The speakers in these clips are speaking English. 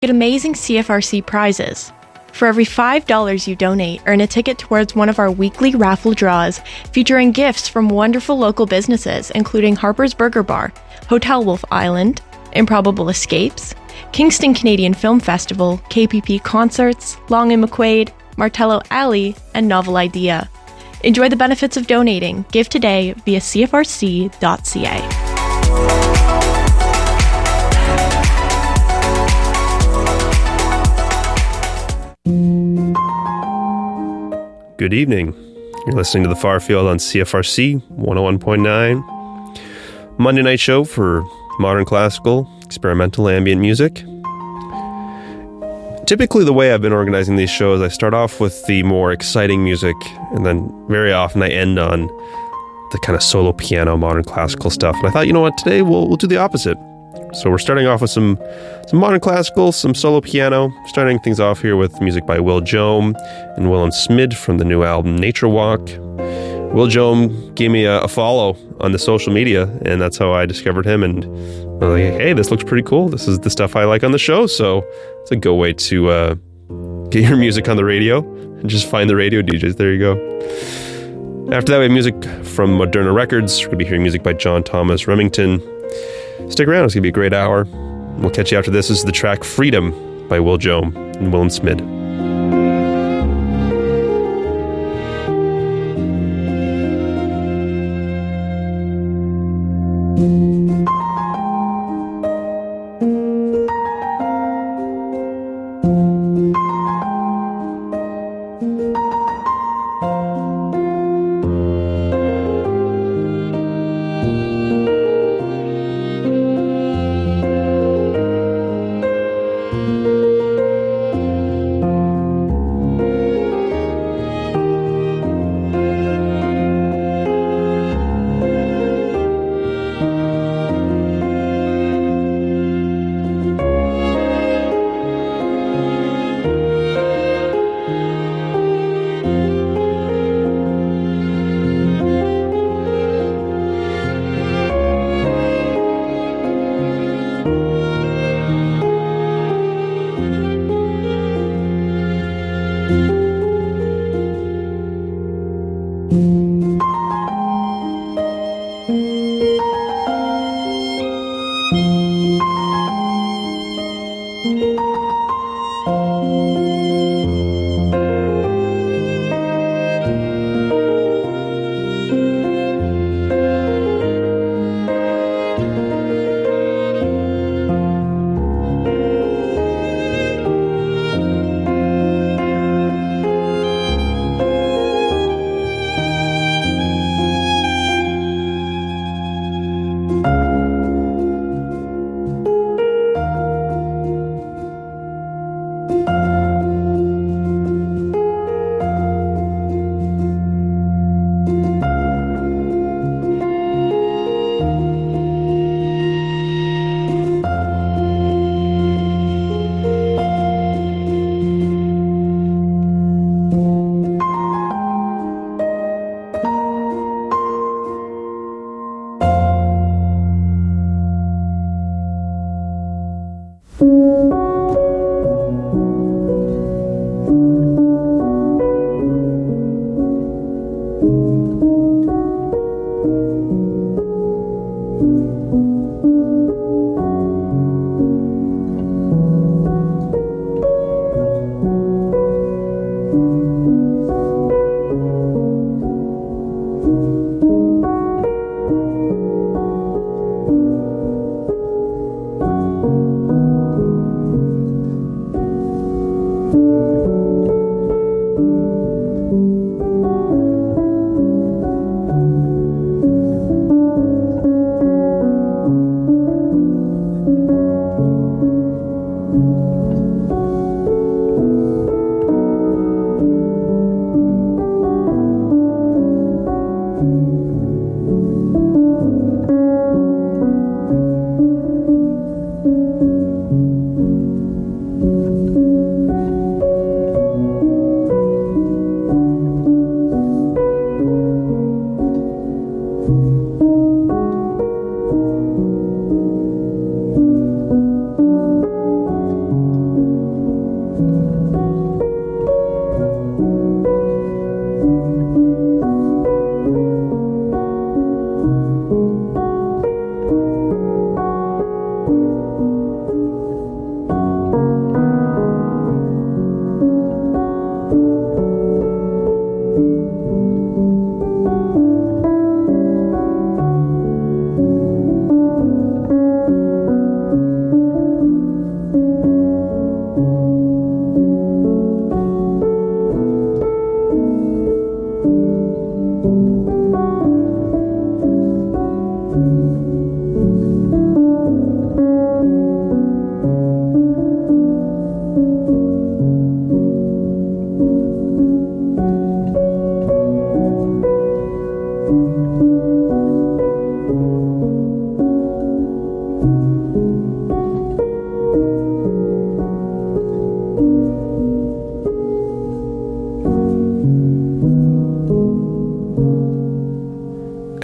get amazing CFRC prizes. For every $5 you donate, earn a ticket towards one of our weekly raffle draws featuring gifts from wonderful local businesses, including Harper's Burger Bar, Hotel Wolf Island, Improbable Escapes, Kingston Canadian Film Festival, KPP Concerts, Long and McQuaid, Martello Alley, and Novel Idea. Enjoy the benefits of donating. Give today via cfrc.ca. Good evening. You're listening to The Far Field on CFRC 101.9. Monday night show for modern classical, experimental ambient music. Typically, the way I've been organizing these shows, I start off with the more exciting music, and then very often I end on the kind of solo piano, modern classical stuff. And I thought, you know what, today we'll do the opposite. So we're starting off with some modern classical, some solo piano. Starting things off here with music by Will Joam and Willem Smid from the new album Nature Walk. Will Joam gave me a follow on the social media, and that's how I discovered him. And I was like, hey, this looks pretty cool. This is the stuff I like on the show. So it's a go way to get your music on the radio and just find the radio DJs. There you go. After that, we have music from Moderna Records. We're going to be hearing music by John Thomas Remington. Stick around. It's going to be a great hour. We'll catch you after this. This is the track Freedom by Will Joam and Willem Smid.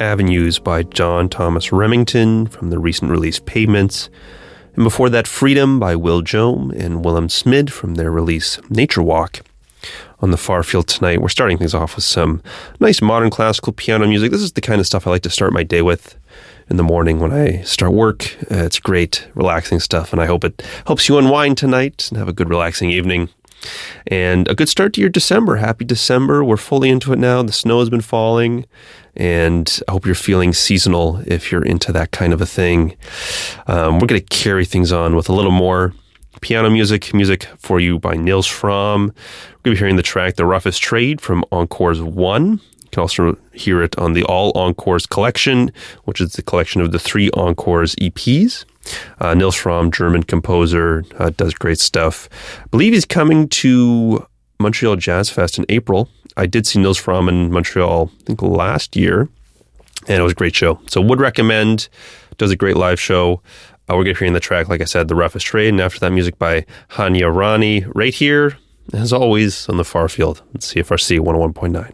Avenues by John Thomas Remington from the recent release Pavements. And before that, Freedom by Will Joam and Willem Smid from their release Nature Walk. On the far field tonight, we're starting things off with some nice modern classical piano music. This is the kind of stuff I like to start my day with in the morning when I start work. It's great, relaxing stuff, and I hope it helps you unwind tonight and have a good, relaxing evening. And a good start to your December. Happy December. We're fully into it now. The snow has been falling, and I hope you're feeling seasonal if you're into that kind of a thing. We're going to carry things on with a little more piano music for you by Nils Frahm. We're going to be hearing the track The Roughest Trade from Encores 1. You can also hear it on the All Encores collection, which is the collection of the 3 Encores EPs. Nils Frahm, German composer, does great stuff. I believe he's coming to Montreal Jazz Fest in April. I did see Nils Frahm in Montreal, I think last year, and it was a great show. So would recommend. Does a great live show. We're going to be hearing the track, like I said, The Roughest Trade, and after that, music by Hanya Rani, right here, as always, on the far field. It's CFRC 101.9.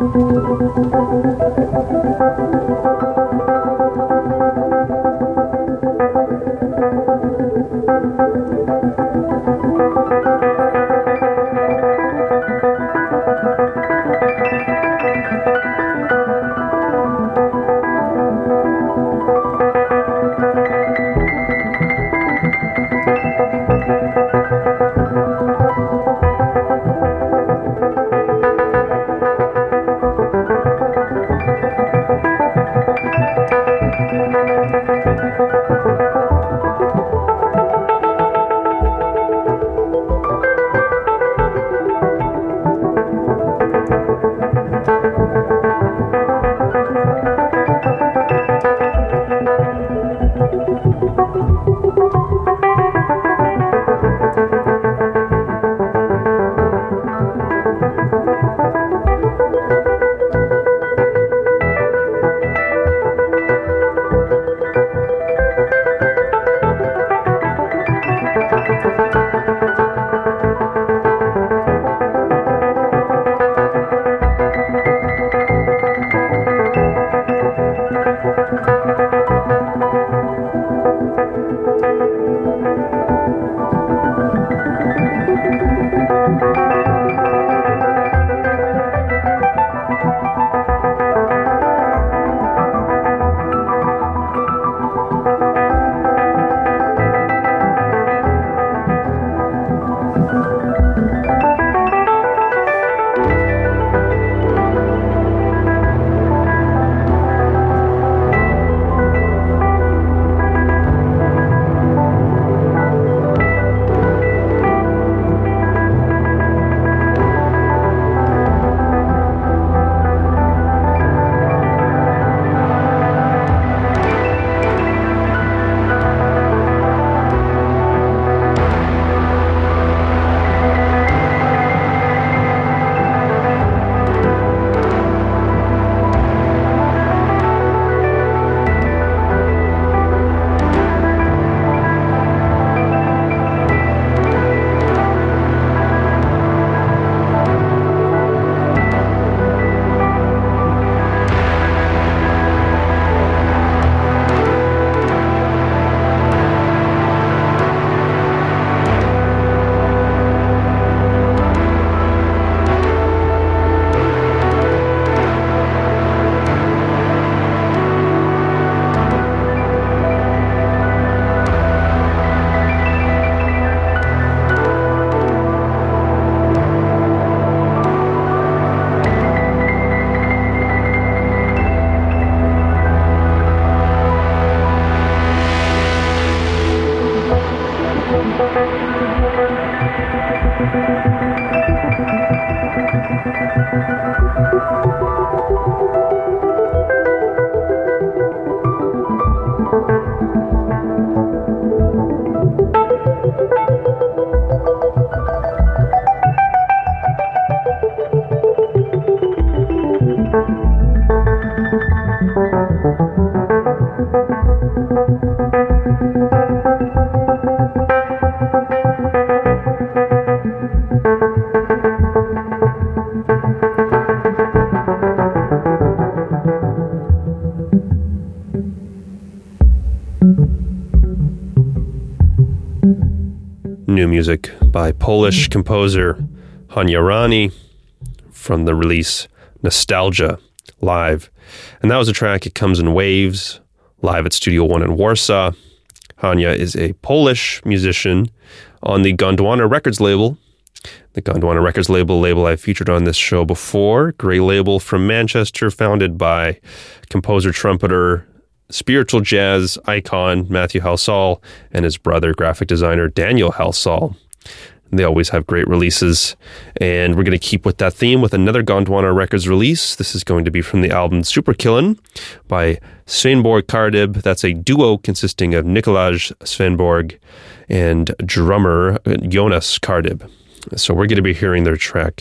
New music by Polish composer Hania Rani from the release Nostalgia Live. And that was a track, It Comes in Waves, live at Studio One in Warsaw. Hania is a Polish musician on the Gondwana Records label. The Gondwana Records label I've featured on this show before. Great label from Manchester, founded by composer, trumpeter, spiritual jazz icon Matthew Halsall and his brother, graphic designer Daniel Halsall. They always have great releases, and we're going to keep with that theme with another Gondwana Records release. This is going to be from the album Superkillin' by Svenborg Kardib. That's a duo consisting of Nikolaj Svenborg and drummer Jonas Kardib. So we're going to be hearing their track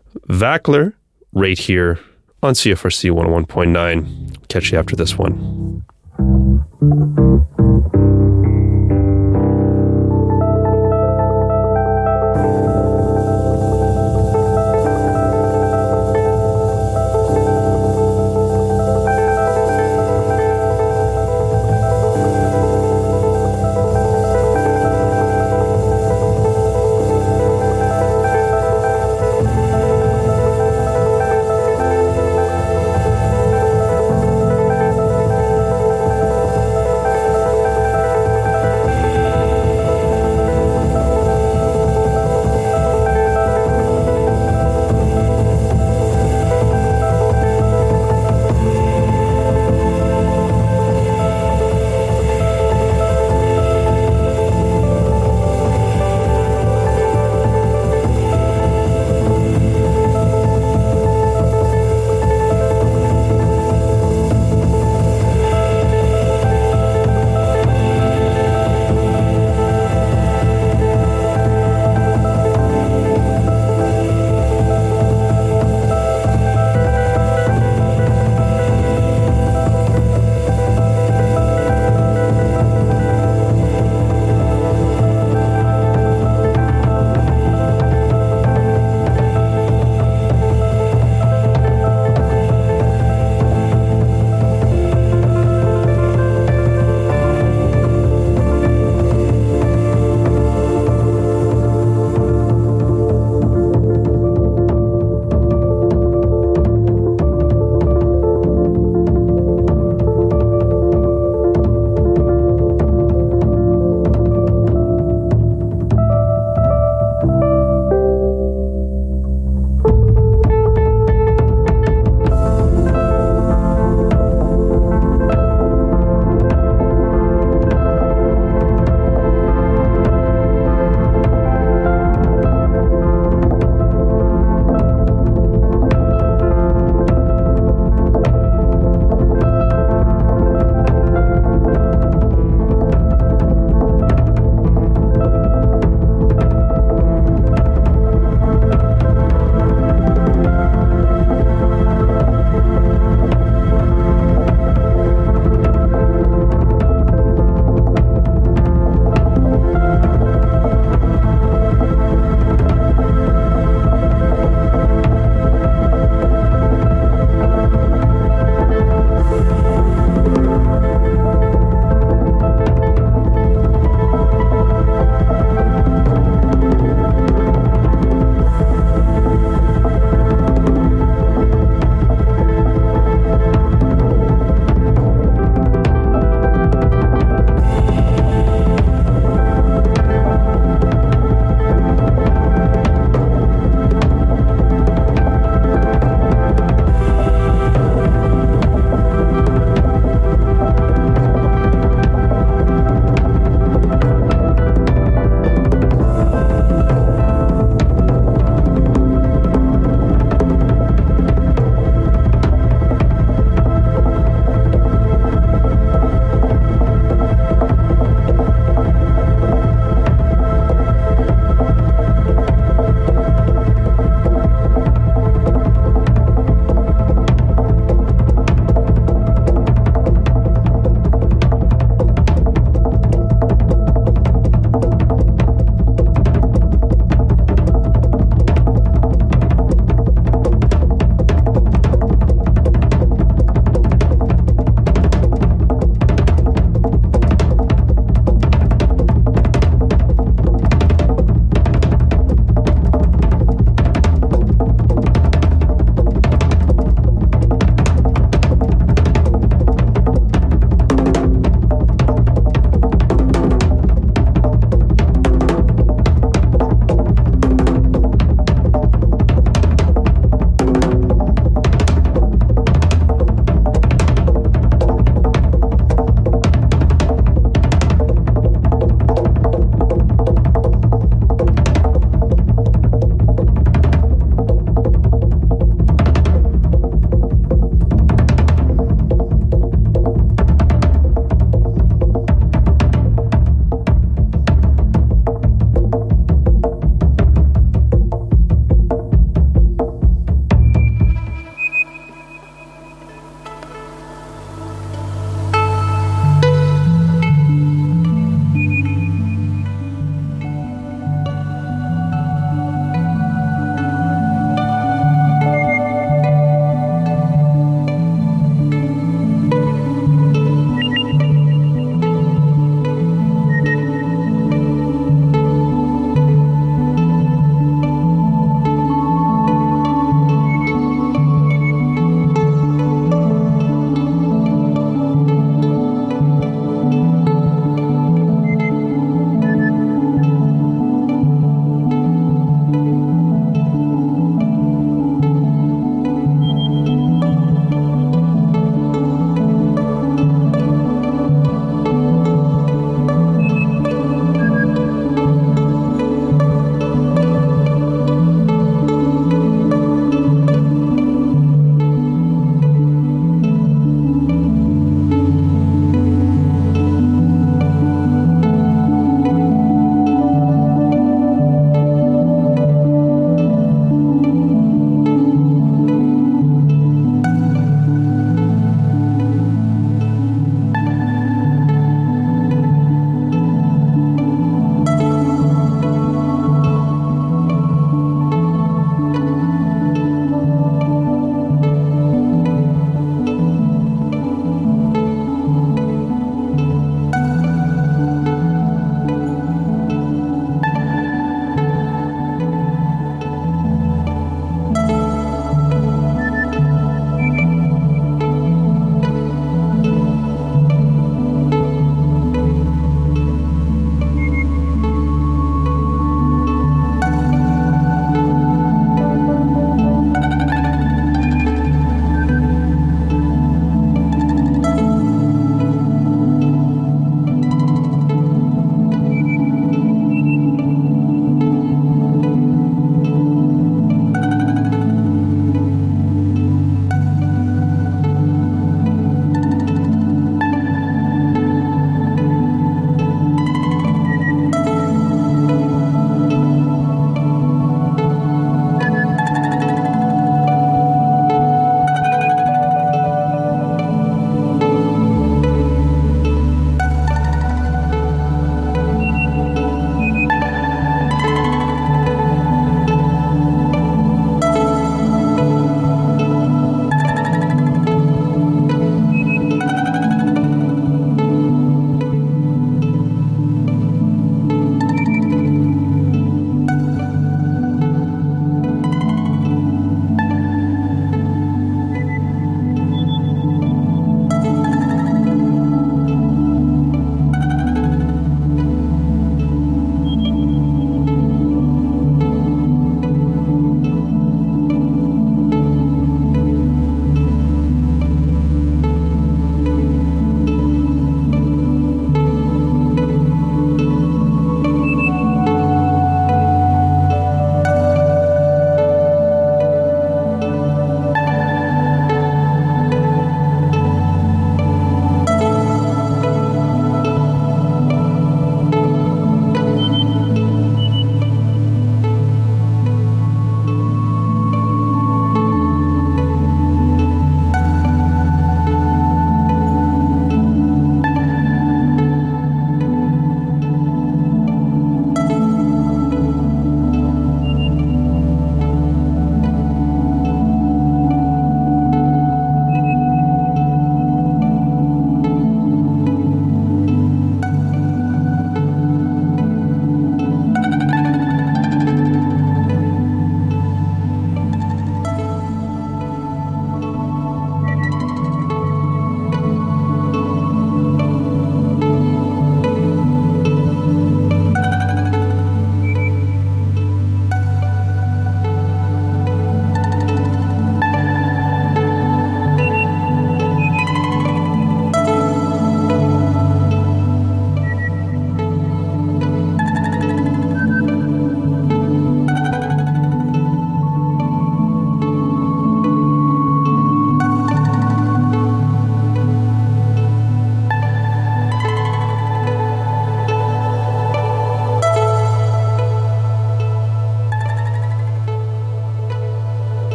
Vackler right here on CFRC 101.9. Catch you after this one.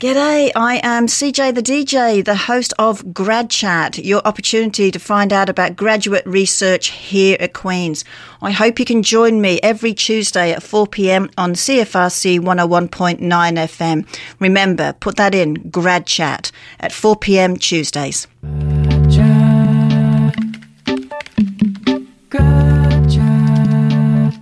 G'day, I am CJ the DJ, the host of Grad Chat, your opportunity to find out about graduate research here at Queen's. I hope you can join me every Tuesday at 4 p.m. on CFRC 101.9 FM. Remember, put that in, Grad Chat, at 4 p.m. Tuesdays. Grad Chat.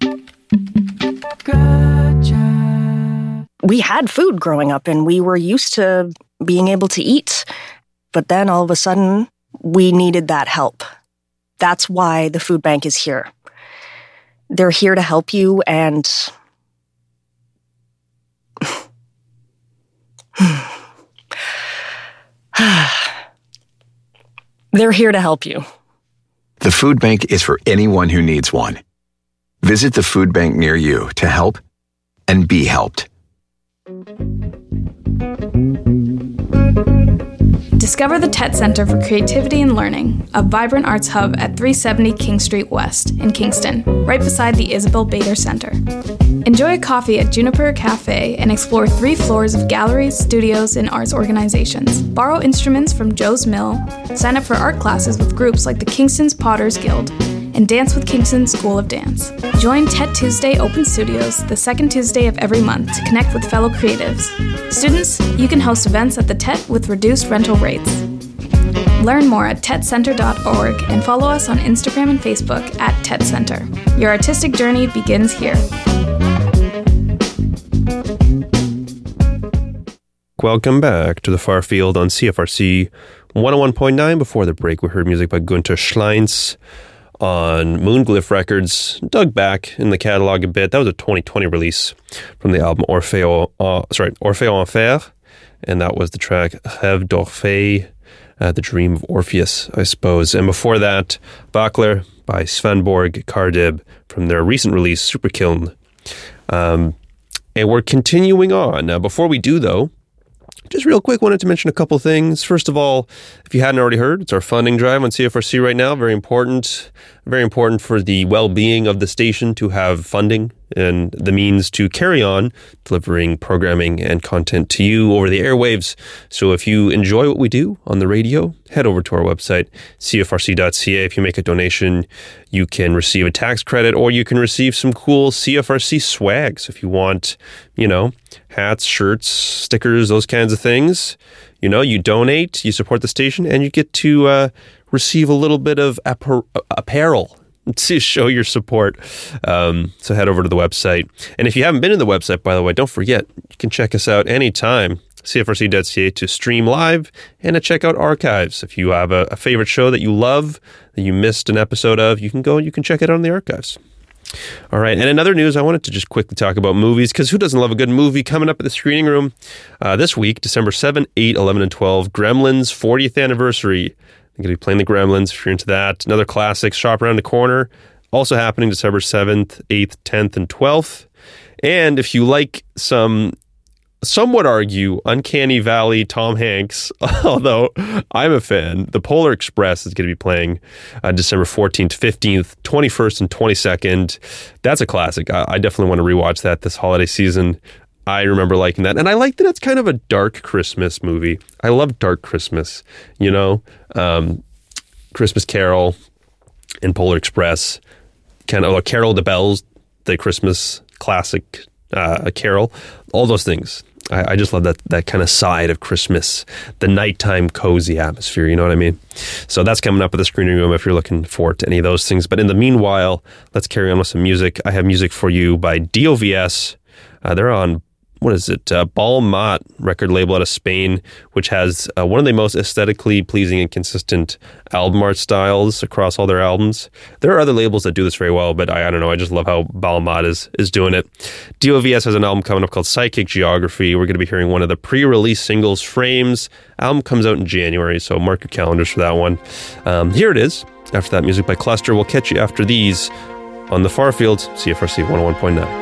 Grad Chat. We had food growing up and we were used to being able to eat. But then all of a sudden, we needed that help. That's why the food bank is here. They're here to help you and... They're here to help you. The food bank is for anyone who needs one. Visit the food bank near you to help and be helped. Discover the TET Center for Creativity and Learning, a vibrant arts hub at 370 King Street West in Kingston, right beside the Isabel Bader Center. Enjoy a coffee at Juniper Cafe and explore 3 floors of galleries, studios, and arts organizations. Borrow instruments from Joe's Mill, sign up for art classes with groups like the Kingston's Potters Guild, and dance with Kingston School of Dance. Join TET Tuesday Open Studios the second Tuesday of every month to connect with fellow creatives. Students, you can host events at the TET with reduced rental rates. Learn more at tetcenter.org and follow us on Instagram and Facebook at TET Center. Your artistic journey begins here. Welcome back to the Far Field on CFRC 101.9. Before the break, we heard music by Gunther Schleins on Moonglyph Records, dug back in the catalog a bit. That was a 2020 release from the album Orphée en Fer, and that was the track Rêve d'Orphée, The Dream of Orpheus, I suppose. And before that, Bakler by Svanborg Kardib from their recent release, Superkiln. And we're continuing on. Now, before we do, though, just real quick, wanted to mention a couple things. First of all, if you hadn't already heard, it's our funding drive on CFRC right now. Very important for the well-being of the station to have funding and the means to carry on delivering programming and content to you over the airwaves. So if you enjoy what we do on the radio, head over to our website, cfrc.ca. If you make a donation, you can receive a tax credit or you can receive some cool CFRC swag. So if you want, hats, shirts, stickers, those kinds of things, you donate, you support the station, and you get to receive a little bit of apparel to show your support. So head over to the website. And if you haven't been to the website, by the way, don't forget, you can check us out anytime, cfrc.ca, to stream live and to check out archives. If you have a favorite show that you love, that you missed an episode of, you can go and you can check it out on the archives. All right, and in other news, I wanted to just quickly talk about movies, because who doesn't love a good movie? Coming up at the screening room this week, December 7, 8, 11, and 12, Gremlins 40th anniversary. I'm going to be playing the Gremlins if you're into that. Another classic, Shop Around the Corner, also happening December 7th, 8th, 10th, and 12th. And if you like some would argue Uncanny Valley Tom Hanks, although I'm a fan, The Polar Express is going to be playing December 14th, 15th, 21st, and 22nd. That's a classic. I definitely want to rewatch that this holiday season. I remember liking that. And I like that it's kind of a dark Christmas movie. I love dark Christmas, Christmas Carol and Polar Express, kind of Carol of the Bells, the Christmas classic Carol, all those things. I just love that kind of side of Christmas, the nighttime cozy atmosphere, you know what I mean? So that's coming up at the screening room if you're looking forward to any of those things. But in the meanwhile, let's carry on with some music. I have music for you by DOVS. They're on, Balmat record label out of Spain, which has one of the most aesthetically pleasing and consistent album art styles across all their albums. There are other labels that do this very well, but I don't know. I just love how Balmat is doing it. DOVS has an album coming up called Psychic Geography. We're going to be hearing one of the pre-release singles, Frames. Album comes out in January, so mark your calendars for that one. Here it is. After that, music by Cluster. We'll catch you after these on the Far Field, CFRC 101.9.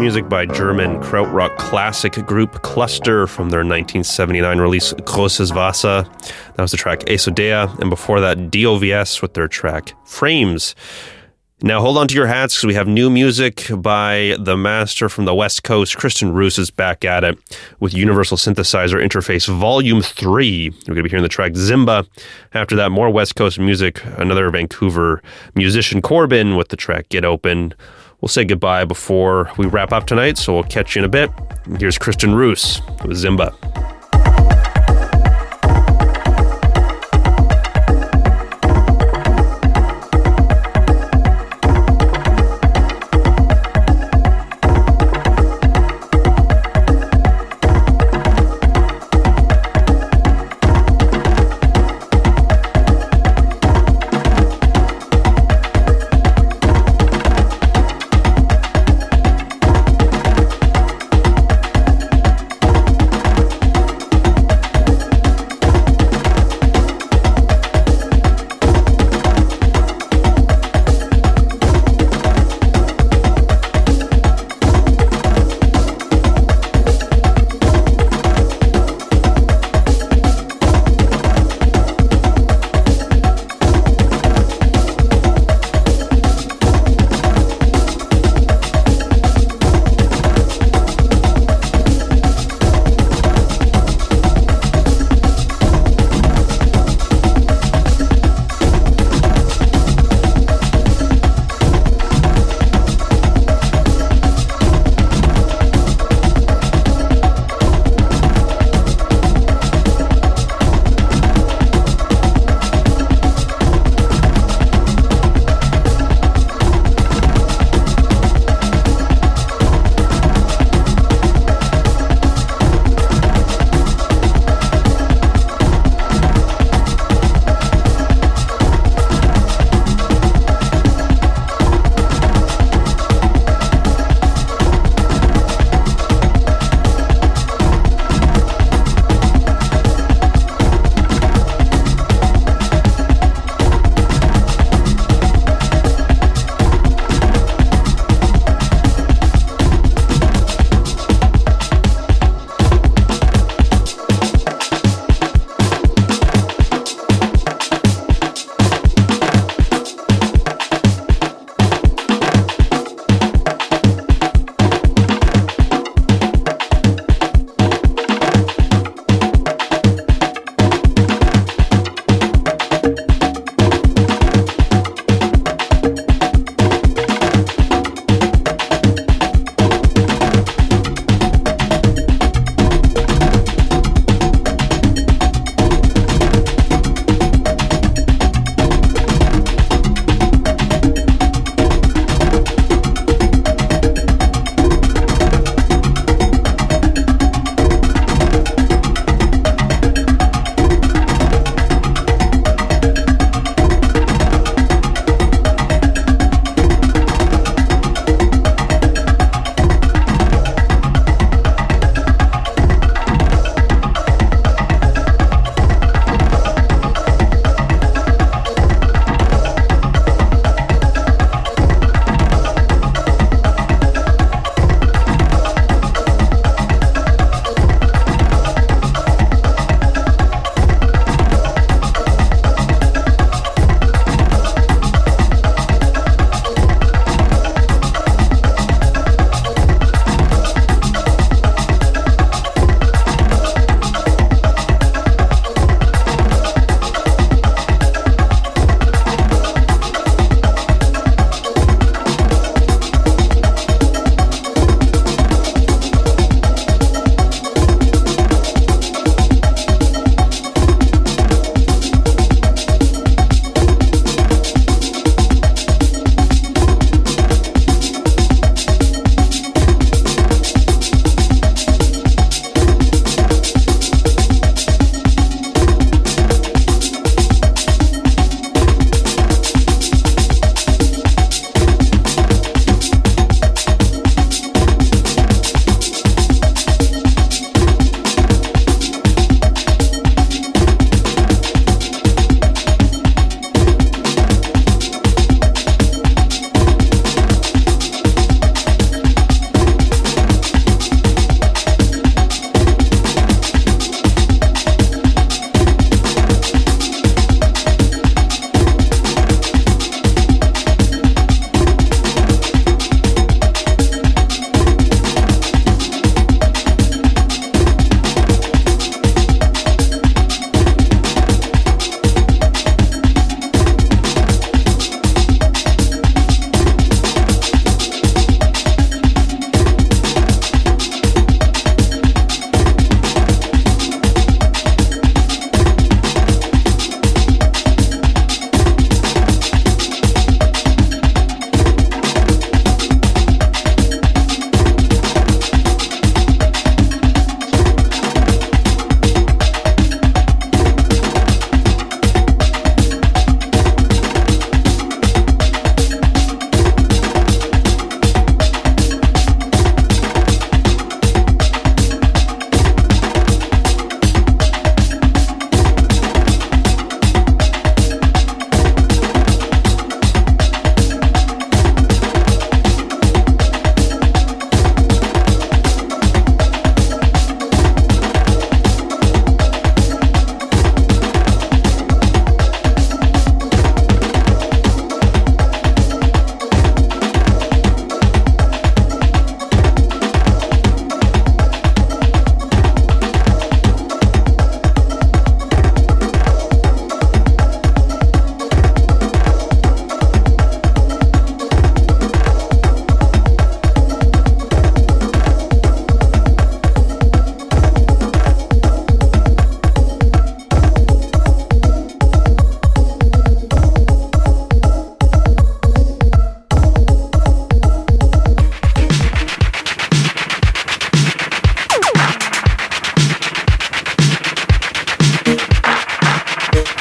music by German krautrock classic group Cluster from their 1979 release Großes Wasser. That was the track Esodea, and before that DOVS with their track Frames. Now hold on to your hats because we have new music by the master from the West Coast. Kristen Roos is back at it with Universal Synthesizer Interface Volume 3. We're going to be hearing the track Zimba. After that, more West Coast music. Another Vancouver musician, Corbin, with the track Get Open. We'll say goodbye before we wrap up tonight, so we'll catch you in a bit. Here's Kristen Roos with Zimba.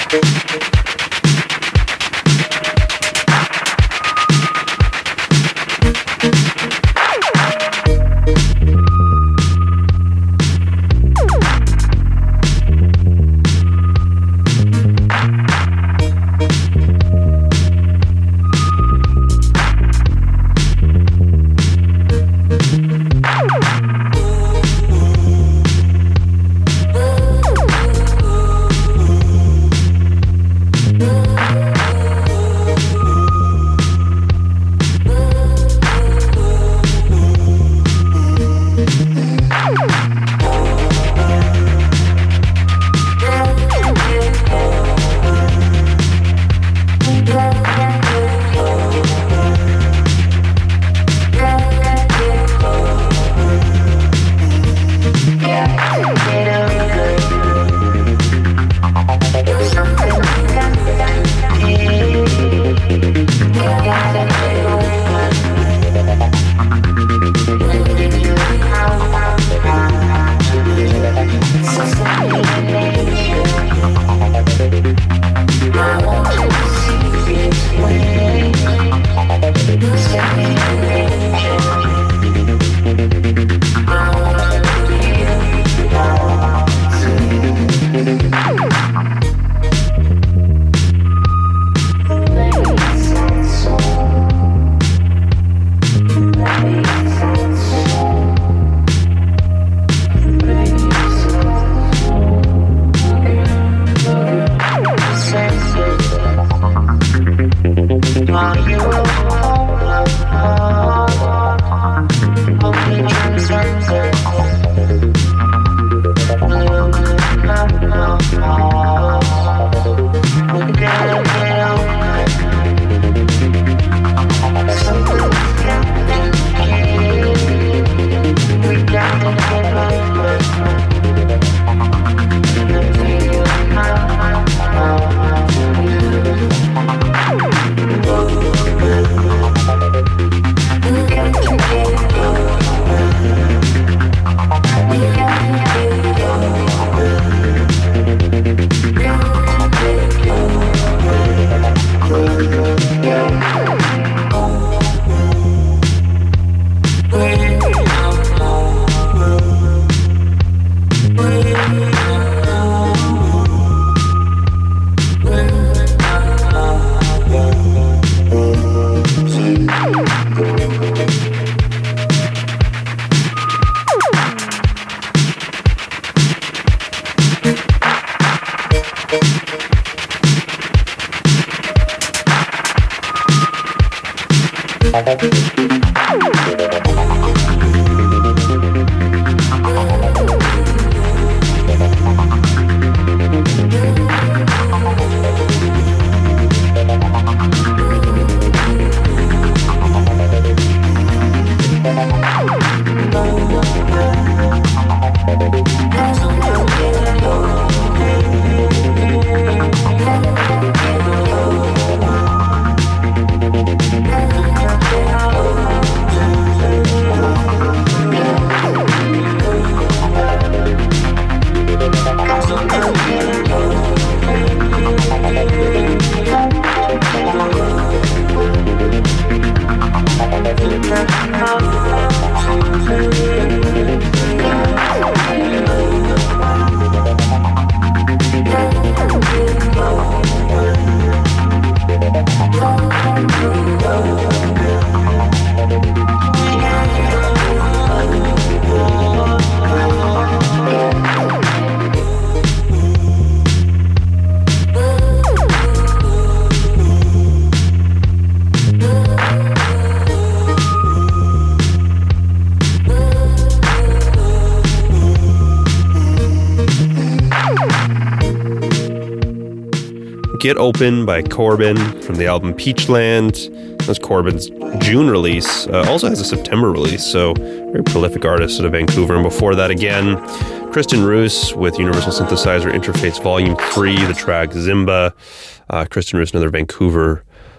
Get Open by Corbin from the album Peachland. That's Corbin's June release. Also has a September release, so very prolific artist out of Vancouver. And before that again, Kristen Roos with Universal Synthesizer Interface Volume 3, the track Zimba. Kristen Roos, another Vancouver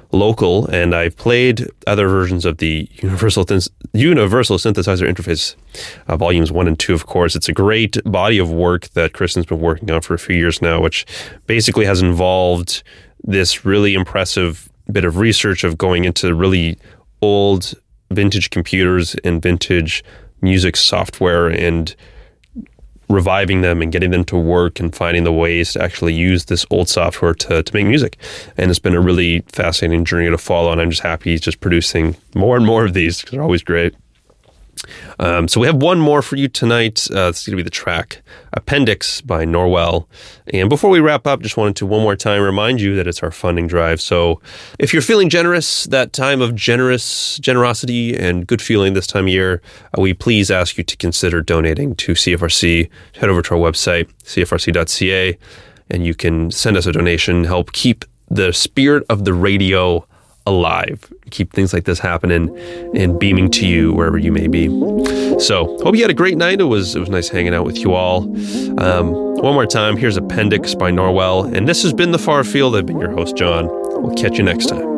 local, and I've played other versions of the Universal Synthesizer Interface, volumes 1 and 2, of course. It's a great body of work that Kristen's been working on for a few years now, which basically has involved this really impressive bit of research of going into really old vintage computers and vintage music software and reviving them and getting them to work and finding the ways to actually use this old software to make music. And it's been a really fascinating journey to follow, and I'm just happy he's just producing more and more of these because they're always great. So we have one more for you tonight. This is going to be the track Appendix by Norwell. And before we wrap up, just wanted to one more time remind you that it's our funding drive. So if you're feeling generous, that time of generosity and good feeling this time of year, we please ask you to consider donating to CFRC. Head over to our website, cfrc.ca, and you can send us a donation, help keep the spirit of the radio alive, keep things like this happening and beaming to you wherever you may be. So hope you had a great night. It was nice hanging out with you all. One more time, here's Appendix by Norwell, and this has been The Far Field. I've been your host, John. We'll catch you next time.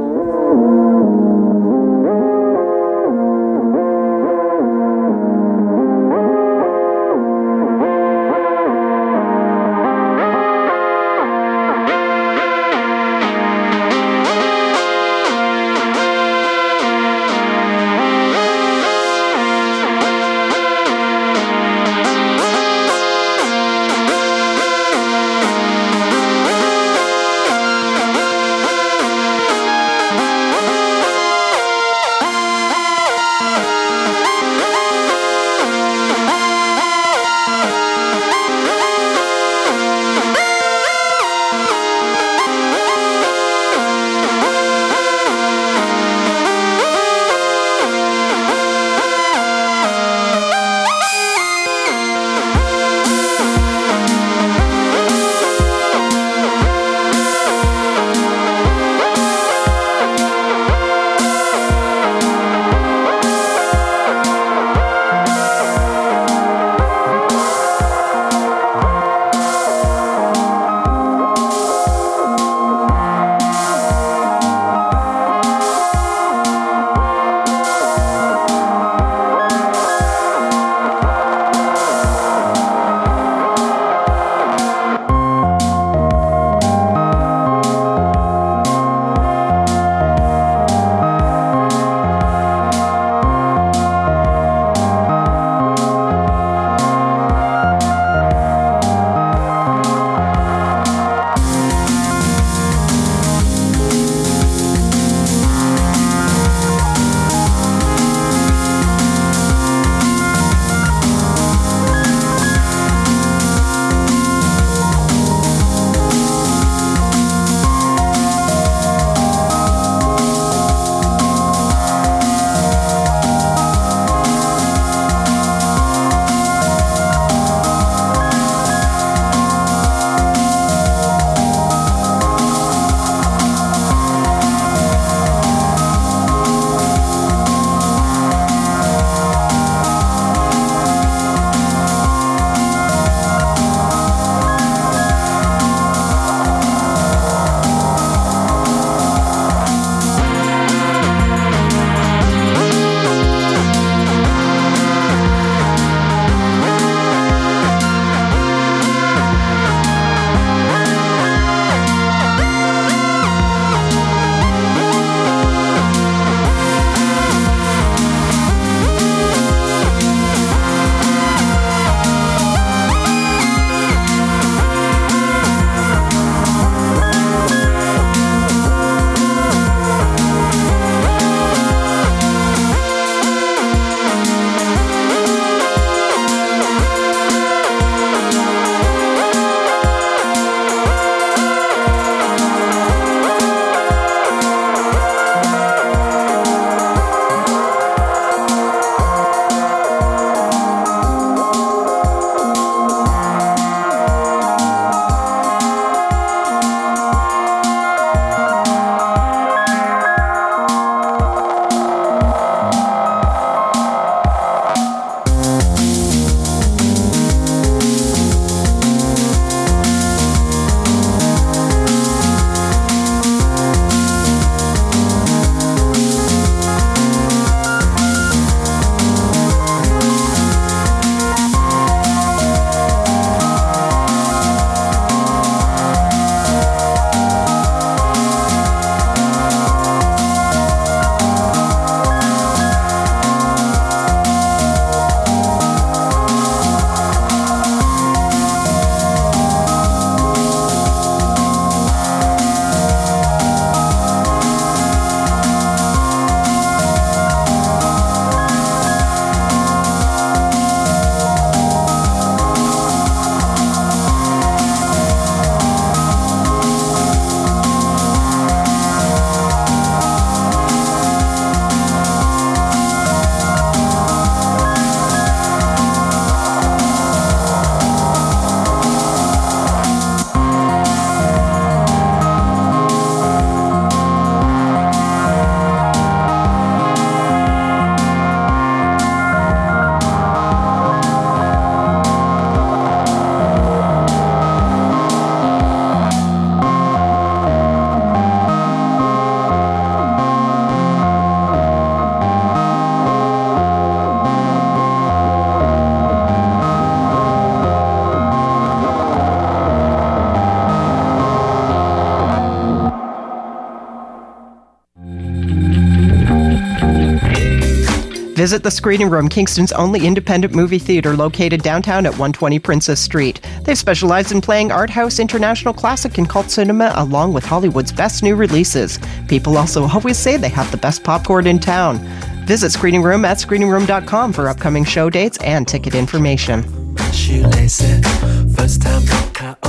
Visit the Screening Room, Kingston's only independent movie theater located downtown at 120 Princess Street. They've specialized in playing art house, international classic, and cult cinema along with Hollywood's best new releases. People also always say they have the best popcorn in town. Visit Screening Room at screeningroom.com for upcoming show dates and ticket information. Shoelace it, first time got cut